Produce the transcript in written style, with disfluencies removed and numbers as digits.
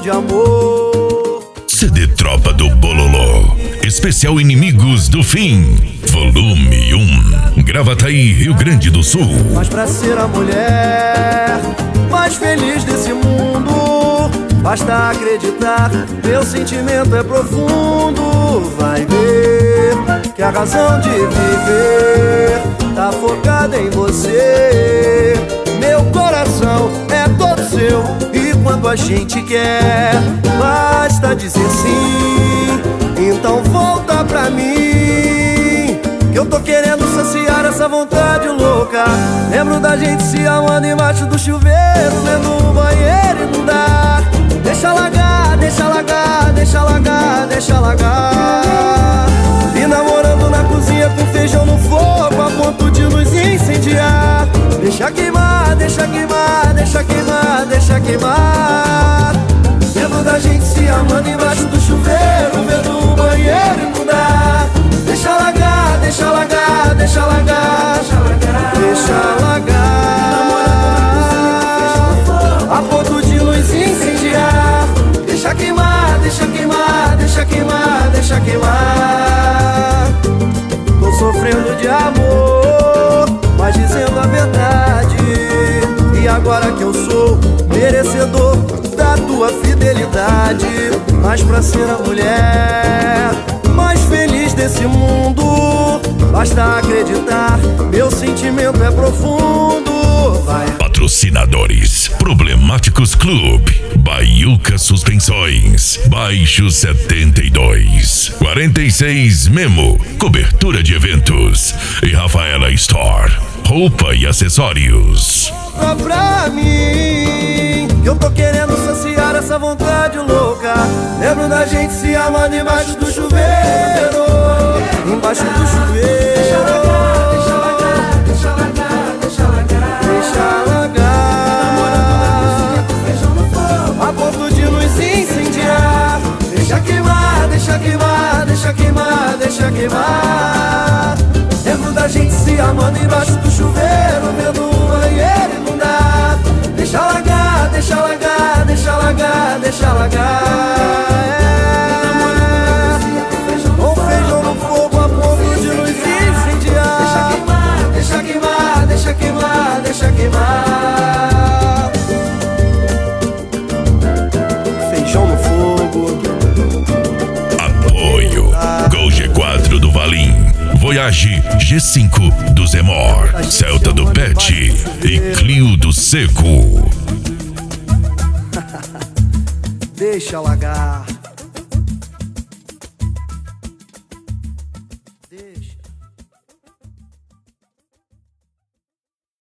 de amor. CD Tropa do Bololô, especial Inimigos do Fim, volume 1, Gravataí, Rio Grande do Sul. Mas pra ser a mulher mais feliz desse mundo, basta acreditar, meu sentimento é profundo. Vai ver que a razão de viver tá focada em você. Meu coração é todo seu, e quando a gente quer, basta dizer sim. Então volta pra mim, que eu tô querendo saciar essa vontade louca. Lembro da gente se amando embaixo do chuveiro, vendo o banheiro inundar. Deixa largar, deixa largar, deixa largar, deixa largar. E namorando na cozinha com feijão no fogo, a ponto de nos incendiar. Deixa queimar, deixa queimar, deixa queimar, deixa queimar. Lembro da gente se amando embaixo do chuveiro, vendo o banheiro inundar. Deixa largar, deixa largar, deixa largar, deixa largar. A ponto de nos incendiar. Deixa queimar, deixa queimar, deixa queimar, deixa queimar. Tô sofrendo de amor, mas dizendo a verdade. E agora que eu sou merecedor da tua fidelidade, mas pra ser a mulher mais feliz desse mundo, basta acreditar, meu sentimento é profundo. Vai. Patrocinadores: Problemáticos Clube, Baiuca Suspensões, Baixo 72, 46 Memo, cobertura de eventos, e Rafaela Store, roupa e acessórios. Só pra mim, que eu tô querendo saciar essa vontade louca. Lembro da gente se amando embaixo do chuveiro, embaixo do chuveiro. Deixa largar, deixa largar, deixa largar, deixa largar, deixa largar. A ponto de nos incendiar. Deixa queimar, deixa queimar, deixa queimar, deixa queimar. Lembro da gente se amando embaixo do chuveiro, vendo o banheiro inundar. Deixa largar, deixa largar, deixa largar, deixa largar. Com feijão no fogo, a ponto de nos incendiar. Deixa queimar, deixa queimar, deixa queimar, deixa queimar. Feijão no fogo. Apoio: Gol G4 do Valim, Voyage G5 do Zemor, Celta do Pet e Clio do Seco. Deixa largar.